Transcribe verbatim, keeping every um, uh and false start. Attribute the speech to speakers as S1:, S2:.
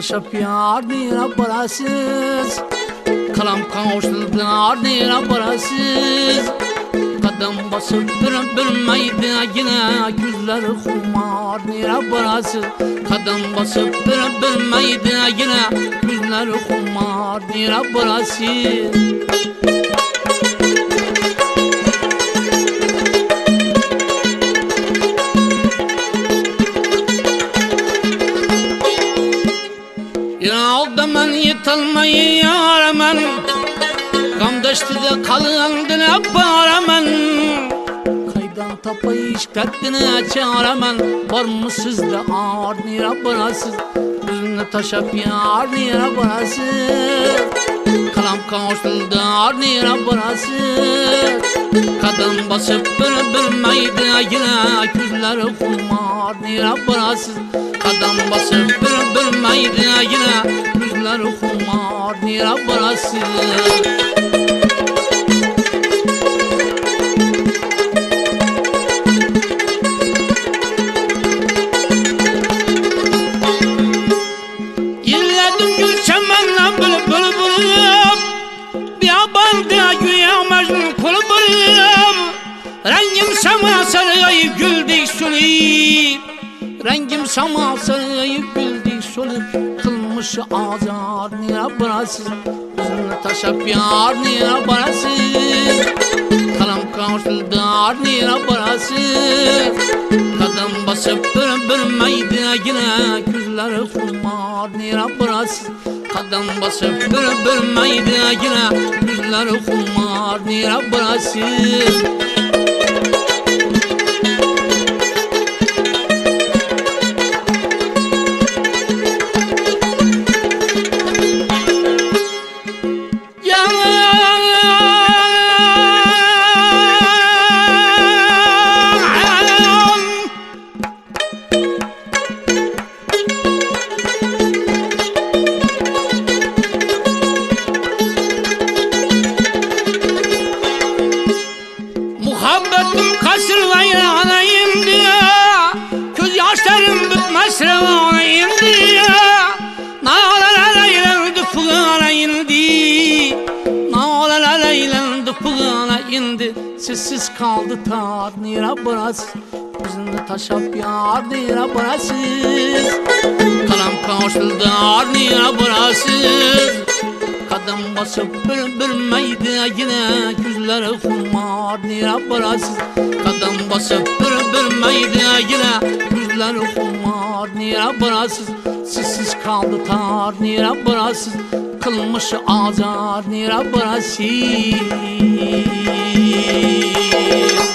S1: taşıp yar nira parasız. Kalam kavuşturdu nira parasız. Kadın basıp bir bilmeydi yine yüzleri kumar nira parasız. Kadın basıp bir bilmeydi yine yüzleri kumar nira parasız. Yalda men yetalmayı yaraman, Gamdaştıda kalındı ne paraman. Kaydan tapayı işkaddini çağıraman. Var mı sizde ağır nira parasız. Yüzünü taşıp yar nira parasız. Kalam kavuşturdu ağır nira parasız. Kadın basıp bir bilmeydi yine yüzleri kumar nira parasız. Kadın basıp bir bilmeydi yine yüzleri kumar nira parasız. Yilledim gül çemenle bülbül bülüm. Biyaban'da güya mecnun kul bülüm. Rengim sama sarıyıp güldük solip. Rengim sama sarıyıp güldük solip. Kılmış azar nira parasız. Yüzünü taşıp yar nira parasız. Kalam kavuşturdu nira parasız. Kadın basıp bir bilmeydi yine yüzleri kumar nira parasız. Kadın basıp bir bilmeydi yine yüzleri kumar nira parasız. Muhabbetim kasır vayranayım diye, göz yaşlarım bitmez revanayım diye. Nağlar aleylendi pulana indi. Nağlar aleylendi pulana indi. Sessiz kaldı tar nira parasız. Yüzünde taşıp yar nira parasız. Kalam kavuşturdu nira parasız. Kadın basıp bir bilmeydi yine yüzleri kumar nira parasız. Kadın basıp bir bilmeydi yine yüzleri kumar nira parasız. Sessiz kaldı tar nira parasız. Kılmış azar nira parasız.